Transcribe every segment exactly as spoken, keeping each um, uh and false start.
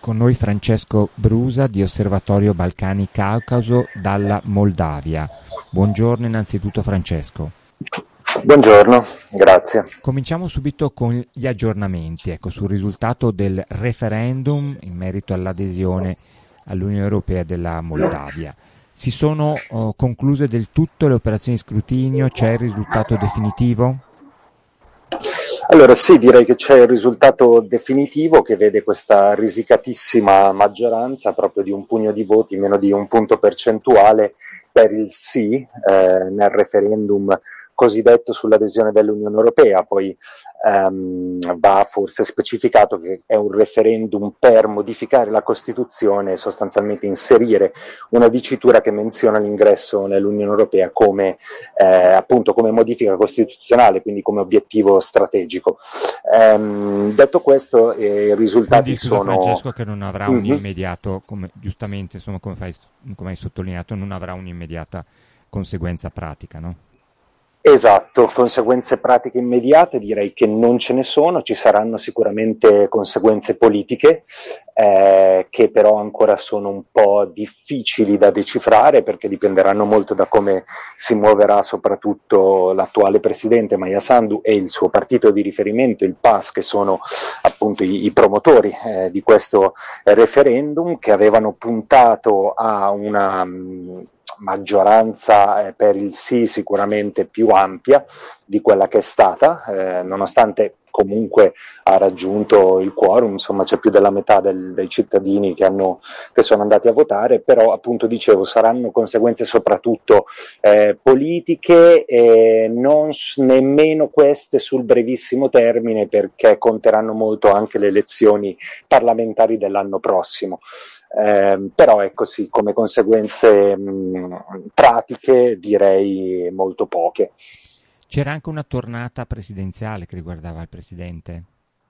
Con noi Francesco Brusa di Osservatorio Balcani Caucaso dalla Moldavia. Buongiorno innanzitutto Francesco. Buongiorno, grazie. Cominciamo subito con gli aggiornamenti, ecco, sul risultato del referendum in merito all'adesione all'Unione Europea della Moldavia. Si sono oh, concluse del tutto le operazioni di scrutinio? C'è il risultato definitivo? Allora sì, direi che c'è il risultato definitivo che vede questa risicatissima maggioranza proprio di un pugno di voti, meno di un punto percentuale per il sì eh, nel referendum cosiddetto sull'adesione dell'Unione Europea. Poi ehm, va forse specificato che è un referendum per modificare la Costituzione e sostanzialmente inserire una dicitura che menziona l'ingresso nell'Unione Europea come eh, appunto come modifica costituzionale, quindi come obiettivo strategico. Ehm, detto questo, eh, i risultati Quindi scusa sono... Francesco che non avrà un Mhm. immediato, come giustamente insomma, come, fai, come hai sottolineato, non avrà un'immediata conseguenza pratica, no? Esatto, conseguenze pratiche immediate direi che non ce ne sono, ci saranno sicuramente conseguenze politiche eh, che però ancora sono un po' difficili da decifrare perché dipenderanno molto da come si muoverà soprattutto l'attuale presidente Maia Sandu e il suo partito di riferimento, il P A S, che sono appunto i, i promotori eh, di questo referendum, che avevano puntato a una mh, maggioranza eh, per il sì sicuramente più ampia di quella che è stata, eh, nonostante comunque ha raggiunto il quorum, insomma c'è più della metà del, dei cittadini che, hanno, che sono andati a votare, però appunto dicevo saranno conseguenze soprattutto eh, politiche e non nemmeno queste sul brevissimo termine perché conteranno molto anche le elezioni parlamentari dell'anno prossimo. Eh, però ecco sì, come conseguenze mh, pratiche direi molto poche. C'era anche una tornata presidenziale che riguardava il presidente.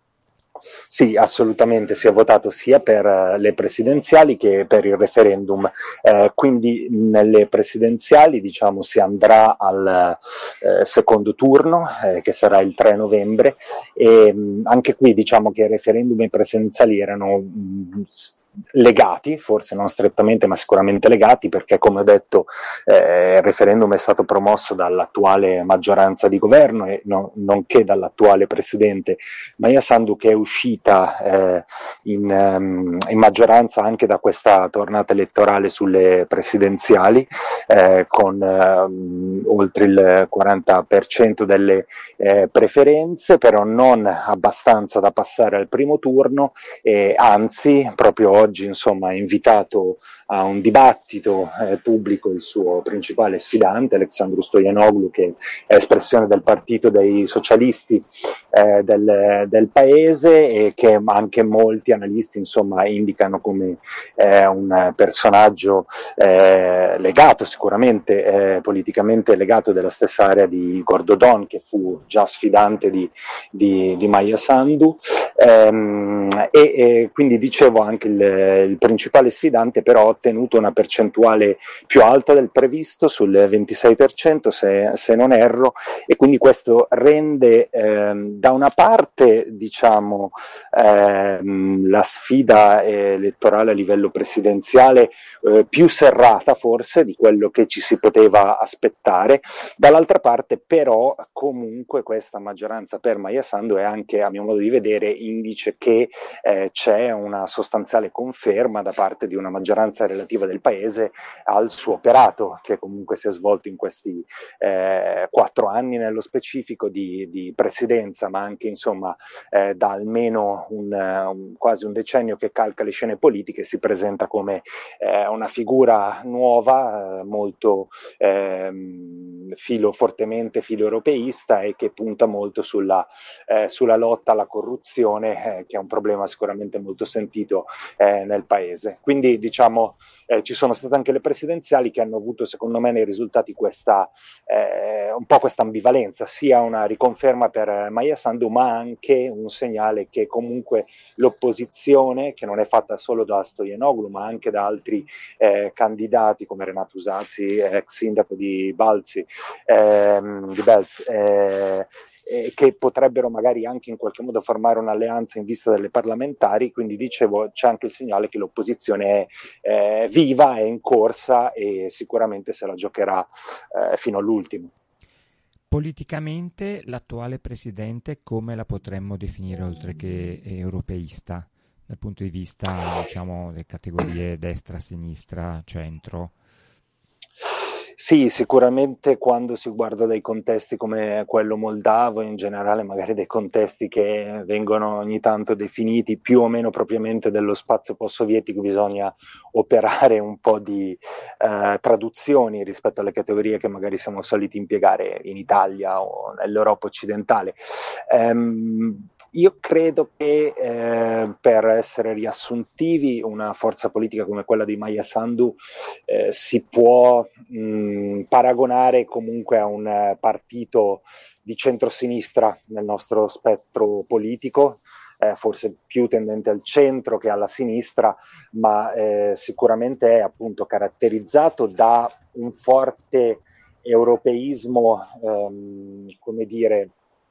Sì, assolutamente, si è votato sia per eh, le presidenziali che per il referendum, eh, quindi nelle presidenziali diciamo si andrà al eh, secondo turno eh, che sarà il tre novembre e mh, anche qui diciamo che i referendum e i presidenziali erano mh, legati, forse non strettamente ma sicuramente legati perché come ho detto eh, il referendum è stato promosso dall'attuale maggioranza di governo e no, nonché dall'attuale presidente Maia Sandu che è uscita eh, in, um, in maggioranza anche da questa tornata elettorale sulle presidenziali eh, con um, oltre il quaranta per cento delle eh, preferenze, però non abbastanza da passare al primo turno e anzi proprio oggi insomma ha invitato a un dibattito eh, pubblico il suo principale sfidante Alexandru Stoyanoglu che è espressione del partito dei socialisti eh, del, del paese e che anche molti analisti insomma indicano come eh, un personaggio eh, legato sicuramente eh, politicamente legato della stessa area di Gordodon che fu già sfidante di, di, di Maia Sandu ehm, e, e quindi dicevo anche il, il principale sfidante però ha ottenuto una percentuale più alta del previsto sul ventisei per cento se, se non erro e quindi questo rende ehm, da una parte diciamo ehm, la sfida elettorale a livello presidenziale eh, più serrata forse di quello che ci si poteva aspettare, dall'altra parte però comunque questa maggioranza per Maia Sandu è anche a mio modo di vedere indice che eh, c'è una sostanziale conferma da parte di una maggioranza relativa del paese al suo operato che comunque si è svolto in questi eh, quattro anni nello specifico di, di presidenza, ma anche insomma eh, da almeno un, un, quasi un decennio che calca le scene politiche, si presenta come eh, una figura nuova, eh, molto ehm, filo, fortemente filo europeista e che punta molto sulla, eh, sulla lotta alla corruzione, eh, che è un problema sicuramente molto sentito eh, nel paese. Quindi diciamo eh, ci sono state anche le presidenziali che hanno avuto secondo me nei risultati questa eh, un po' questa ambivalenza, sia una riconferma per Maia Sandu ma anche un segnale che comunque l'opposizione, che non è fatta solo da Stoyanoglu ma anche da altri eh, candidati come Renato Usazzi, ex sindaco di Balzi, ehm, di Belz, eh, eh, che potrebbero magari anche in qualche modo formare un'alleanza in vista delle parlamentari, quindi dicevo c'è anche il segnale che l'opposizione è eh, viva, è in corsa e sicuramente se la giocherà eh, fino all'ultimo. Politicamente l'attuale presidente come la potremmo definire oltre che europeista, dal punto di vista, diciamo, delle categorie destra, sinistra, centro? Sì, sicuramente quando si guarda dei contesti come quello moldavo, in generale magari dei contesti che vengono ogni tanto definiti più o meno propriamente dello spazio post-sovietico, bisogna operare un po' di eh, traduzioni rispetto alle categorie che magari siamo soliti impiegare in Italia o nell'Europa occidentale. Ehm, io credo che eh, per essere riassuntivi una forza politica come quella di Maia Sandu eh, si può mh, paragonare comunque a un eh, partito di centrosinistra nel nostro spettro politico, eh, forse più tendente al centro che alla sinistra, ma eh, sicuramente è appunto caratterizzato da un forte europeismo, ehm, come dire,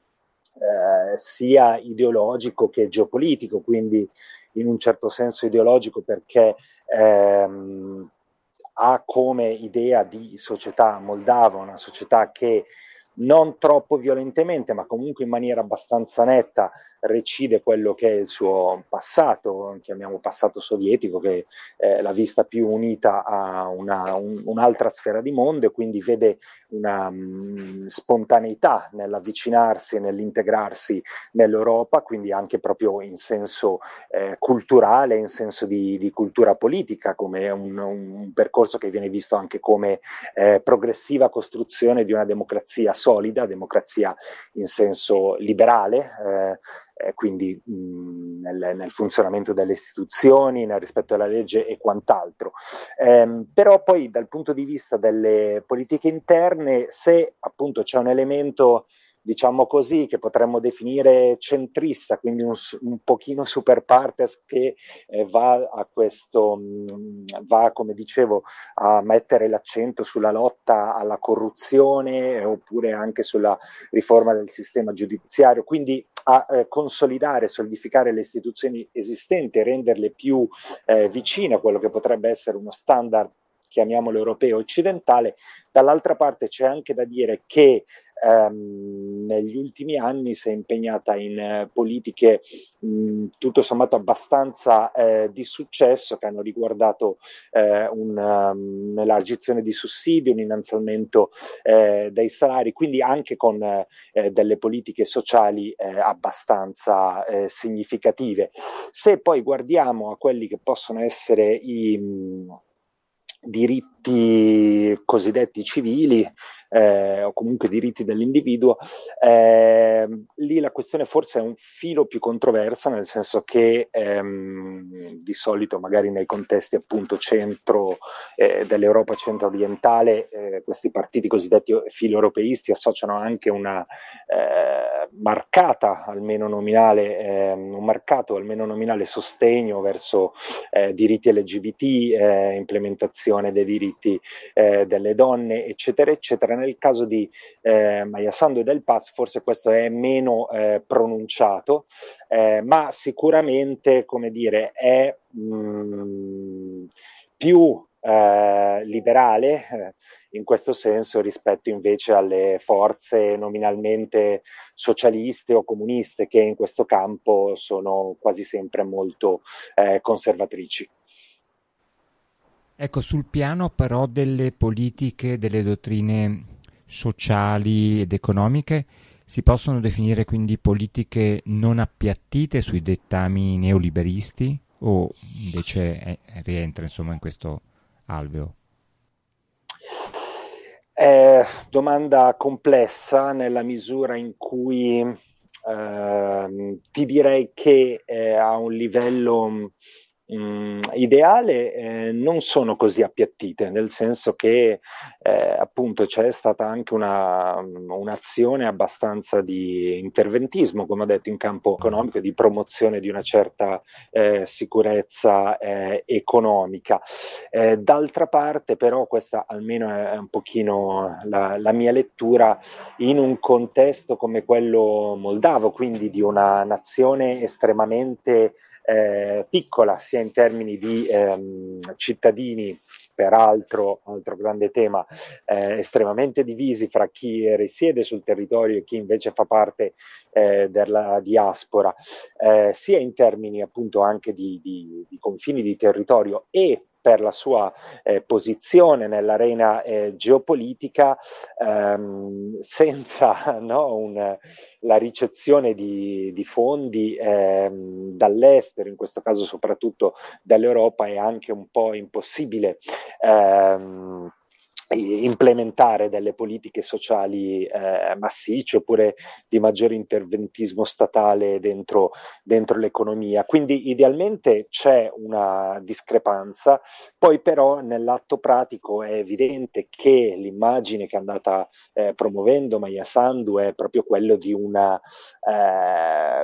eh, sia ideologico che geopolitico, quindi in un certo senso ideologico perché ehm, ha come idea di società moldava una società che non troppo violentemente, ma comunque in maniera abbastanza netta recide quello che è il suo passato, chiamiamo passato sovietico, che eh, l'ha vista più unita a una, un, un'altra sfera di mondo e quindi vede una mh, spontaneità nell'avvicinarsi e nell'integrarsi nell'Europa, quindi anche proprio in senso eh, culturale, in senso di, di cultura politica, come un, un percorso che viene visto anche come eh, progressiva costruzione di una democrazia solida, democrazia in senso liberale, eh, eh, quindi mh, nel, nel funzionamento delle istituzioni, nel rispetto alla legge e quant'altro. Eh, però poi dal punto di vista delle politiche interne, se appunto c'è un elemento diciamo così, che potremmo definire centrista, quindi un, un pochino super partes che eh, va a questo, mh, va come dicevo a mettere l'accento sulla lotta alla corruzione eh, oppure anche sulla riforma del sistema giudiziario, quindi a eh, consolidare, solidificare le istituzioni esistenti e renderle più eh, vicine a quello che potrebbe essere uno standard chiamiamolo europeo occidentale. Dall'altra parte c'è anche da dire che ehm, negli ultimi anni si è impegnata in eh, politiche mh, tutto sommato abbastanza eh, di successo che hanno riguardato eh, un, um, un'elargizione di sussidi, un innalzamento eh, dei salari, quindi anche con eh, delle politiche sociali eh, abbastanza eh, significative. Se poi guardiamo a quelli che possono essere i mh, diritti cosiddetti civili eh, o comunque diritti dell'individuo, eh, lì la questione forse è un filo più controversa, nel senso che ehm, di solito magari nei contesti appunto centro eh, dell'Europa centro-orientale eh, questi partiti cosiddetti filo-europeisti associano anche una eh, marcata, almeno nominale, eh, un marcato almeno nominale sostegno verso eh, diritti L G B T, eh, implementazione dei diritti eh, delle donne, eccetera, eccetera. Nel caso di eh, Maia Sandu e del P A S forse questo è meno eh, pronunciato, eh, ma sicuramente, come dire, è mh, più eh, liberale eh, in questo senso rispetto invece alle forze nominalmente socialiste o comuniste che in questo campo sono quasi sempre molto eh, conservatrici. Ecco, sul piano però delle politiche, delle dottrine sociali ed economiche, si possono definire quindi politiche non appiattite sui dettami neoliberisti o invece eh, rientra insomma in questo alveo? È domanda complessa nella misura in cui ehm, ti direi che eh, a un livello mh, ideale eh, non sono così appiattite, nel senso che eh, appunto c'è stata anche una, un'azione abbastanza di interventismo, come ho detto, in campo economico, di promozione di una certa eh, sicurezza eh, economica. Eh, d'altra parte, però, questa almeno è un pochino la, la mia lettura, in un contesto come quello moldavo, quindi di una nazione estremamente eh, piccola, sia in termini di ehm, cittadini, peraltro, altro grande tema, eh, estremamente divisi fra chi risiede sul territorio e chi invece fa parte eh, della diaspora, eh, sia in termini appunto anche di, di, di confini di territorio e per la sua eh, posizione nell'arena eh, geopolitica, ehm, senza no, un, la ricezione di, di fondi ehm, dall'estero, in questo caso soprattutto dall'Europa, è anche un po' impossibile ehm, implementare delle politiche sociali eh, massicce oppure di maggiore interventismo statale dentro, dentro l'economia. Quindi idealmente c'è una discrepanza, poi però nell'atto pratico è evidente che l'immagine che è andata eh, promuovendo Maia Sandu è proprio quello di una eh,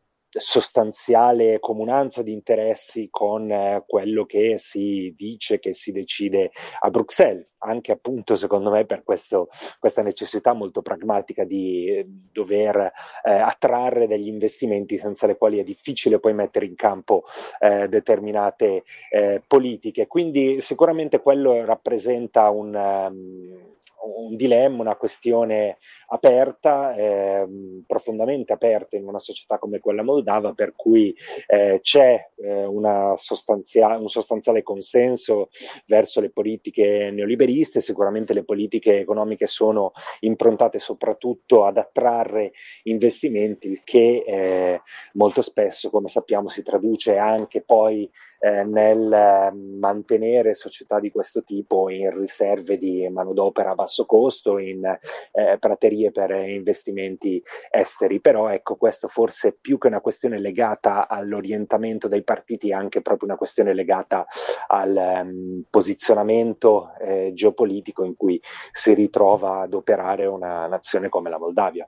sostanziale comunanza di interessi con eh, quello che si dice, che si decide a Bruxelles, anche appunto secondo me per questo, questa necessità molto pragmatica di eh, dover eh, attrarre degli investimenti senza le quali è difficile poi mettere in campo eh, determinate eh, politiche. Quindi sicuramente quello rappresenta un, um, un dilemma, una questione aperta, eh, profondamente aperta in una società come quella moldava, per cui eh, c'è eh, una sostanzia- un sostanziale consenso verso le politiche neoliberiste. Sicuramente le politiche economiche sono improntate soprattutto ad attrarre investimenti, che eh, molto spesso, come sappiamo, si traduce anche poi eh, nel eh, mantenere società di questo tipo in riserve di manodopera a basso costo, in eh, praterie per investimenti esteri. Però ecco, questo forse più che una questione legata all'orientamento dei partiti è anche proprio una questione legata al um, posizionamento eh, geopolitico in cui si ritrova ad operare una nazione come la Moldavia.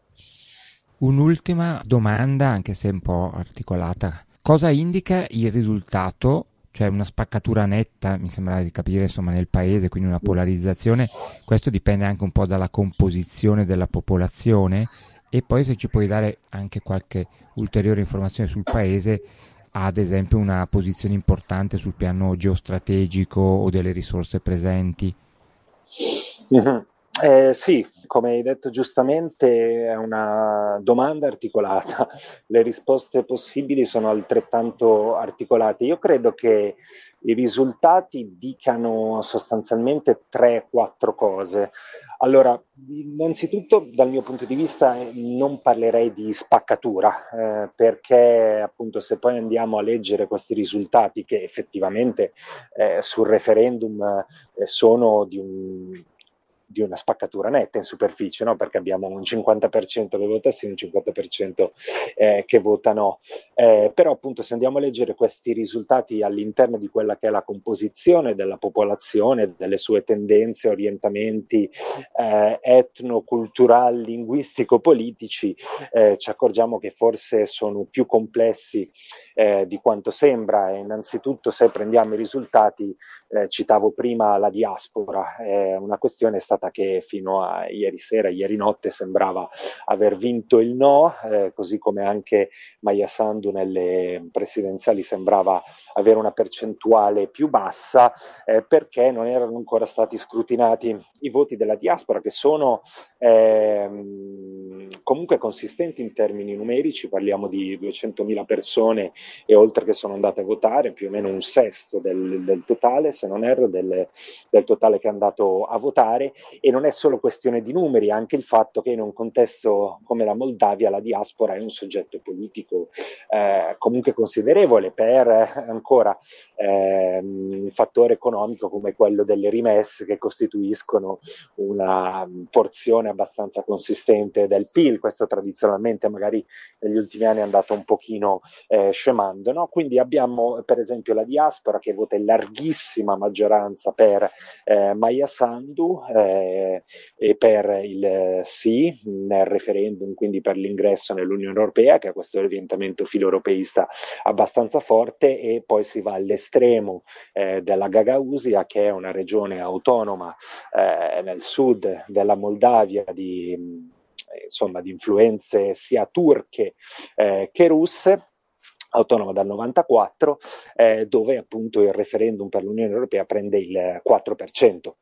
Un'ultima domanda, anche se un po' articolata. Cosa indica il risultato, cioè una spaccatura netta, mi sembra di capire, insomma, nel paese, quindi una polarizzazione? Questo dipende anche un po' dalla composizione della popolazione, e poi se ci puoi dare anche qualche ulteriore informazione sul paese, ad esempio una posizione importante sul piano geostrategico o delle risorse presenti. Mhm. Eh, sì, come hai detto giustamente, è una domanda articolata. Le risposte possibili sono altrettanto articolate. Io credo che i risultati dicano sostanzialmente tre quattro cose. Allora, innanzitutto, dal mio punto di vista, eh, non parlerei di spaccatura, eh, perché appunto se poi andiamo a leggere questi risultati che effettivamente eh, sul referendum eh, sono di un di una spaccatura netta in superficie, no? Perché abbiamo un cinquanta per cento che vota sì, un cinquanta per cento eh, che vota no. Eh, però appunto se andiamo a leggere questi risultati all'interno di quella che è la composizione della popolazione, delle sue tendenze, orientamenti eh, etno-culturali, linguistico-politici, eh, ci accorgiamo che forse sono più complessi eh, di quanto sembra. E innanzitutto, se prendiamo i risultati, eh, citavo prima la diaspora, eh, una questione è stata che fino a ieri sera, ieri notte, sembrava aver vinto il no, eh, così come anche Maia Sandu nelle presidenziali sembrava avere una percentuale più bassa, eh, perché non erano ancora stati scrutinati i voti della diaspora, che sono ehm, comunque consistenti in termini numerici. Parliamo di duecentomila persone e oltre, che sono andate a votare, più o meno un sesto del, del totale, se non erro, del, del totale che è andato a votare. E non è solo questione di numeri, anche il fatto che in un contesto come la Moldavia la diaspora è un soggetto politico eh, comunque considerevole, per eh, ancora eh, un fattore economico come quello delle rimesse, che costituiscono una porzione abbastanza consistente del P I Deal, questo tradizionalmente magari negli ultimi anni è andato un pochino eh, scemando, no? Quindi abbiamo per esempio la diaspora che vota in larghissima maggioranza per eh, Maia Sandu eh, e per il sì nel referendum, quindi per l'ingresso nell'Unione Europea, che ha questo orientamento filo-europeista abbastanza forte, e poi si va all'estremo eh, della Gagausia, che è una regione autonoma eh, nel sud della Moldavia di, insomma, di influenze sia turche eh, che russe, autonoma dal novantaquattro, eh, dove appunto il referendum per l'Unione Europea prende il quattro per cento.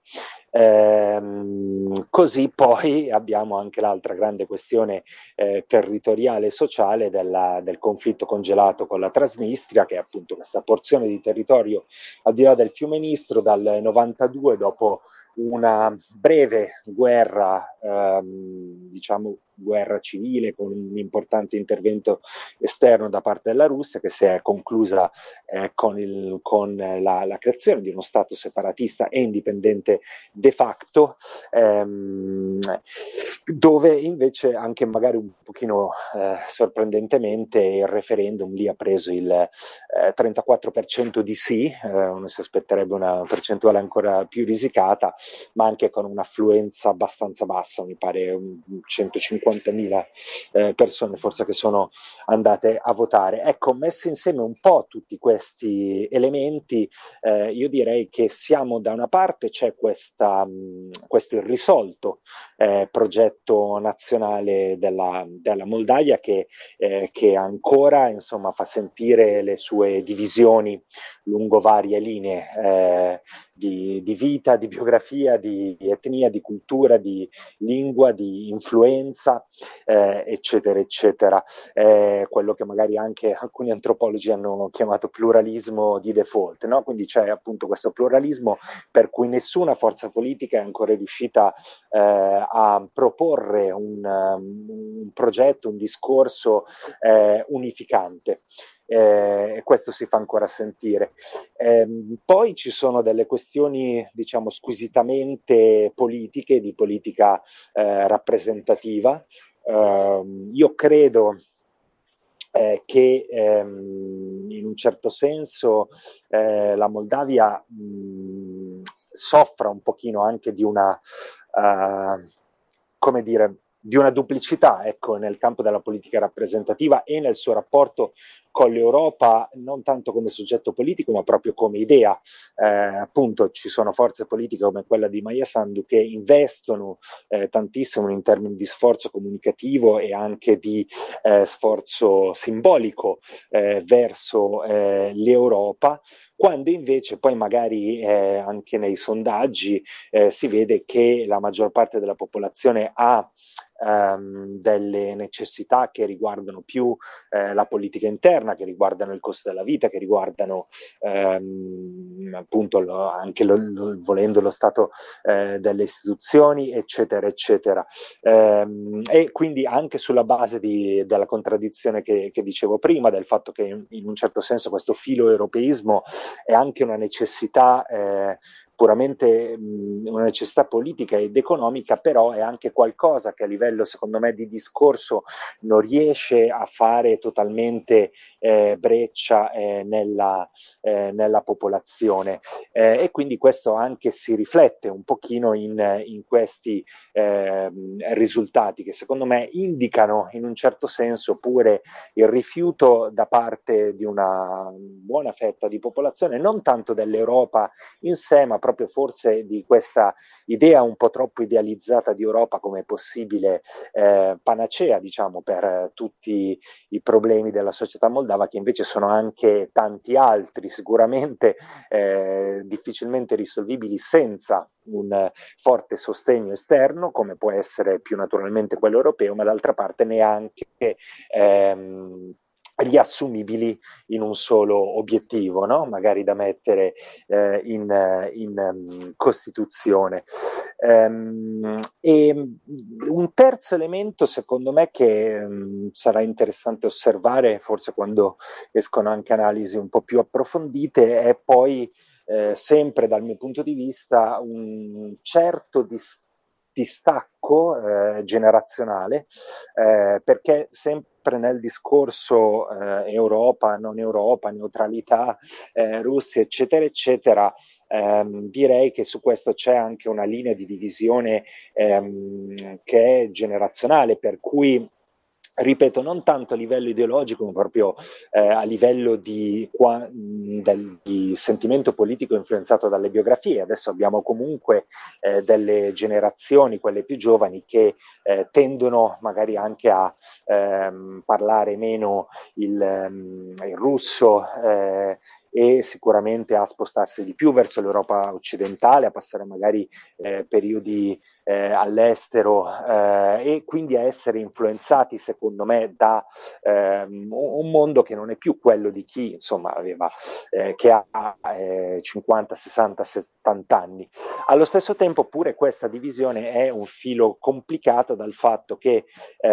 Ehm, così poi abbiamo anche l'altra grande questione eh, territoriale e sociale della, del conflitto congelato con la Transnistria, che è appunto questa porzione di territorio al di là del fiume Nistro dal novantadue, dopo una breve guerra, ehm, diciamo guerra civile con un importante intervento esterno da parte della Russia, che si è conclusa eh, con, il, con la, la creazione di uno Stato separatista e indipendente de facto, ehm, dove invece anche magari un pochino eh, sorprendentemente il referendum lì ha preso il eh, trentaquattro per cento di sì, eh, uno si aspetterebbe una percentuale ancora più risicata, ma anche con un'affluenza abbastanza bassa, mi pare centocinquantamila eh, persone forse che sono andate a votare. Ecco, messi insieme un po' tutti questi elementi, eh, io direi che siamo da una parte, c'è questa, mh, questo irrisolto eh, progetto nazionale della, della Moldavia che, eh, che ancora insomma fa sentire le sue divisioni lungo varie linee eh, di, di vita, di biografia, di, di etnia, di cultura, di lingua, di influenza, eh, eccetera, eccetera. Eh, quello che magari anche alcuni antropologi hanno chiamato pluralismo di default, no? Quindi c'è appunto questo pluralismo per cui nessuna forza politica è ancora riuscita eh, a proporre un, um, un progetto, un discorso eh, unificante. Eh, e questo si fa ancora sentire. Eh, poi ci sono delle questioni, diciamo, squisitamente politiche, di politica eh, rappresentativa. Eh, io credo eh, che ehm, in un certo senso eh, la Moldavia mh, soffra un pochino anche di una, uh, come dire, di una duplicità, ecco, nel campo della politica rappresentativa e nel suo rapporto con l'Europa, non tanto come soggetto politico, ma proprio come idea. Eh, appunto, ci sono forze politiche come quella di Maia Sandu che investono eh, tantissimo in termini di sforzo comunicativo e anche di eh, sforzo simbolico eh, verso eh, l'Europa, quando invece poi magari eh, anche nei sondaggi eh, si vede che la maggior parte della popolazione ha ehm, delle necessità che riguardano più eh, la politica interna, che riguardano il costo della vita, che riguardano ehm, appunto lo, anche lo, lo, volendo lo stato eh, delle istituzioni, eccetera, eccetera. Ehm, e quindi anche sulla base di, della contraddizione che, che dicevo prima, del fatto che in, in un certo senso questo filo europeismo è anche una necessità eh, puramente mh, una necessità politica ed economica, però è anche qualcosa che a livello, secondo me, di discorso non riesce a fare totalmente eh, breccia eh, nella, eh, nella popolazione. Eh, e quindi questo anche si riflette un pochino in, in questi eh, risultati che secondo me indicano in un certo senso pure il rifiuto da parte di una buona fetta di popolazione, non tanto dell'Europa in sé, ma proprio forse di questa idea un po' troppo idealizzata di Europa come possibile eh, panacea, diciamo, per tutti i problemi della società moldava, che invece sono anche tanti altri, sicuramente eh, difficilmente risolvibili senza un forte sostegno esterno, come può essere più naturalmente quello europeo, ma d'altra parte neanche ehm, riassumibili in un solo obiettivo, no? Magari da mettere eh, in, in um, Costituzione. Um, e un terzo elemento, secondo me, che um, sarà interessante osservare, forse quando escono anche analisi un po' più approfondite, è poi eh, sempre dal mio punto di vista un certo distacco distacco eh, generazionale, eh, perché sempre nel discorso eh, Europa, non Europa, neutralità, eh, Russia, eccetera, eccetera, ehm, direi che su questo c'è anche una linea di divisione ehm, che è generazionale, per cui ripeto, non tanto a livello ideologico, ma proprio eh, a livello di, qua, del, di sentimento politico influenzato dalle biografie. Adesso abbiamo comunque eh, delle generazioni, quelle più giovani, che eh, tendono magari anche a ehm, parlare meno il, um, il russo eh, e sicuramente a spostarsi di più verso l'Europa occidentale, a passare magari eh, periodi Eh, all'estero eh, e quindi a essere influenzati, secondo me, da ehm, un mondo che non è più quello di chi, insomma, aveva, eh, che ha eh, cinquanta, sessanta, settanta anni. Allo stesso tempo, pure questa divisione è un filo complicato dal fatto che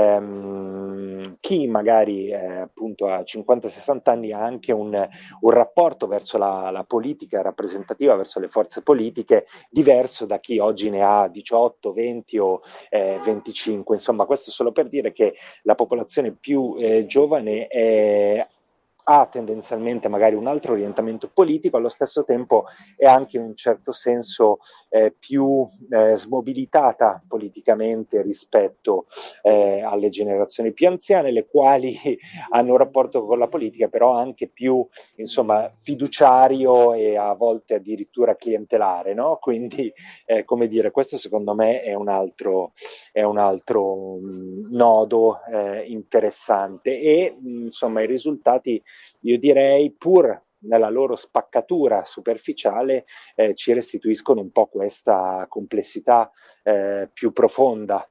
ehm, chi magari eh, appunto a cinquanta sessanta anni ha anche un, un rapporto verso la, la politica rappresentativa, verso le forze politiche, diverso da chi oggi ne ha diciotto, venti o eh, venticinque. Insomma, questo solo per dire che la popolazione più eh, giovane è, ha tendenzialmente magari un altro orientamento politico, allo stesso tempo è anche in un certo senso eh, più eh, smobilitata politicamente rispetto eh, alle generazioni più anziane, le quali hanno un rapporto con la politica però anche più, insomma, fiduciario e a volte addirittura clientelare, no? Quindi, eh, come dire, questo secondo me è un altro, è un altro mh, nodo eh, interessante e mh, insomma i risultati, io direi, pur nella loro spaccatura superficiale, eh, ci restituiscono un po' questa complessità eh, più profonda.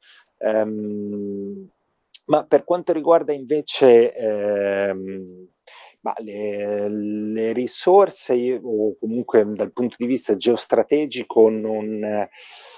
Um, ma per quanto riguarda invece ehm, ma le, le risorse, io- o comunque dal punto di vista geostrategico, non,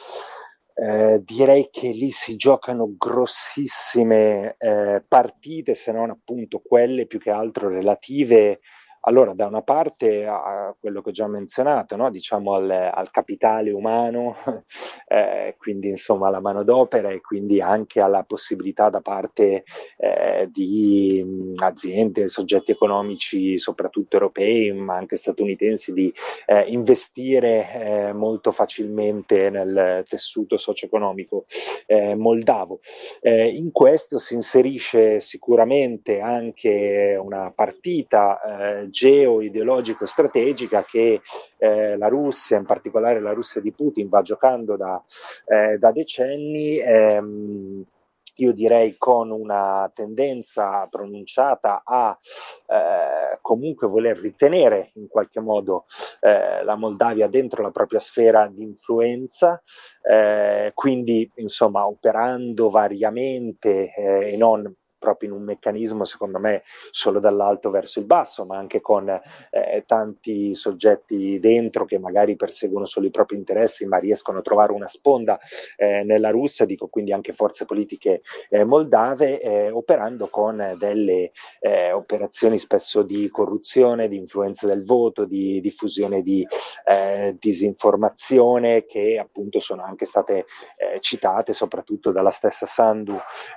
eh, direi che lì si giocano grossissime eh, partite, se non appunto quelle più che altro relative. Allora, da una parte a quello che ho già menzionato, no? Diciamo al, al capitale umano, eh, quindi insomma alla manodopera e quindi anche alla possibilità da parte eh, di mh, aziende, soggetti economici, soprattutto europei, ma anche statunitensi, di eh, investire eh, molto facilmente nel tessuto socio-economico eh, moldavo. Eh, in questo si inserisce sicuramente anche una partita eh, geo-ideologico-strategica che eh, la Russia, in particolare la Russia di Putin, va giocando da, eh, da decenni. Ehm, io direi con una tendenza pronunciata a eh, comunque voler ritenere in qualche modo eh, la Moldavia dentro la propria sfera di influenza, eh, quindi insomma operando variamente eh, e non proprio in un meccanismo, secondo me, solo dall'alto verso il basso, ma anche con eh, tanti soggetti dentro che magari perseguono solo i propri interessi, ma riescono a trovare una sponda eh, nella Russia, dico quindi anche forze politiche eh, moldave, eh, operando con delle eh, operazioni spesso di corruzione, di influenza del voto, di diffusione di eh, disinformazione, che appunto sono anche state eh, citate soprattutto dalla stessa Sandu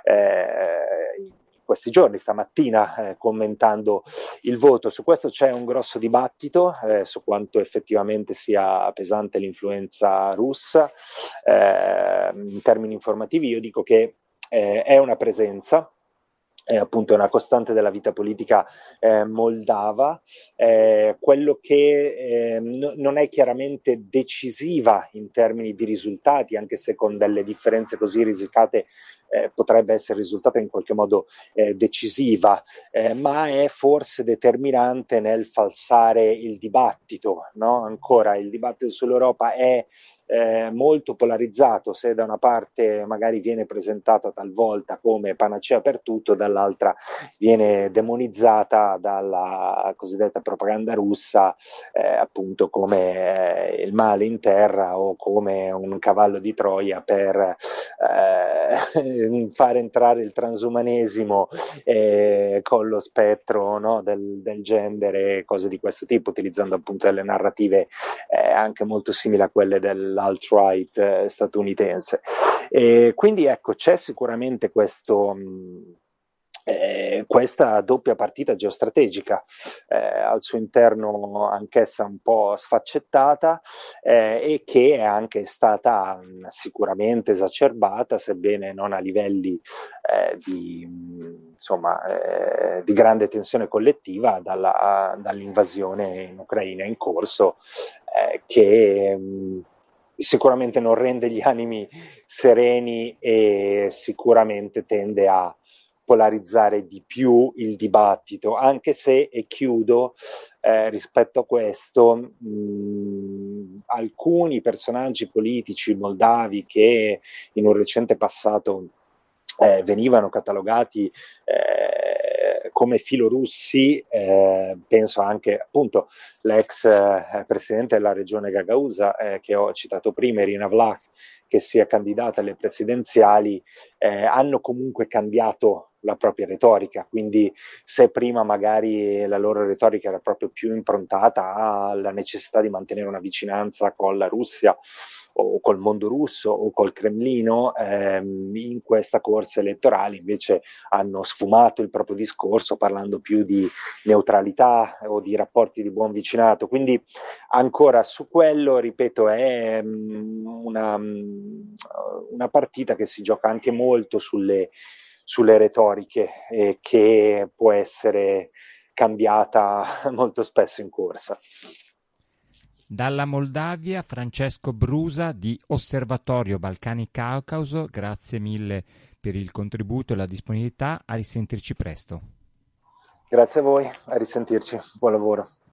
eh, questi giorni, stamattina, eh, commentando il voto. Su questo c'è un grosso dibattito eh, su quanto effettivamente sia pesante l'influenza russa. Eh, in termini informativi io dico che eh, è una presenza, è appunto una costante della vita politica eh, moldava, eh, quello che eh, n- non è chiaramente decisiva in termini di risultati, anche se con delle differenze così risicate eh, potrebbe essere risultata in qualche modo eh, decisiva, eh, ma è forse determinante nel falsare il dibattito, no? Ancora il dibattito sull'Europa è eh, molto polarizzato, se da una parte magari viene presentata talvolta come panacea per tutto, dall'altra viene demonizzata dalla cosiddetta propaganda russa eh, appunto come eh, il male in terra o come un cavallo di Troia per eh, far entrare il transumanesimo eh, con lo spettro, no, del, del genere e cose di questo tipo, utilizzando appunto delle narrative eh, anche molto simili a quelle dell'alt-right eh, statunitense. E quindi ecco, c'è sicuramente questo... Mh, eh, questa doppia partita geostrategica eh, al suo interno anch'essa un po' sfaccettata eh, e che è anche stata mh, sicuramente esacerbata, sebbene non a livelli eh, di, mh, insomma, eh, di grande tensione collettiva dalla, dall'invasione in Ucraina in corso, eh, che mh, sicuramente non rende gli animi sereni e sicuramente tende a polarizzare di più il dibattito, anche se, e chiudo, eh, rispetto a questo, mh, alcuni personaggi politici moldavi che in un recente passato eh, venivano catalogati eh, come filorussi, eh, penso anche appunto l'ex eh, presidente della regione Gagausa eh, che ho citato prima, Irina Vlach, che si è candidata alle presidenziali, eh, hanno comunque cambiato la propria retorica, quindi se prima magari la loro retorica era proprio più improntata alla necessità di mantenere una vicinanza con la Russia o col mondo russo o col Cremlino, ehm, in questa corsa elettorale invece hanno sfumato il proprio discorso parlando più di neutralità o di rapporti di buon vicinato, quindi ancora su quello, ripeto, è um, una, um, una partita che si gioca anche molto sulle, sulle retoriche e che può essere cambiata molto spesso in corsa. Dalla Moldavia, Francesco Brusa di Osservatorio Balcani Caucaso, grazie mille per il contributo e la disponibilità, a risentirci presto. Grazie a voi, a risentirci, buon lavoro.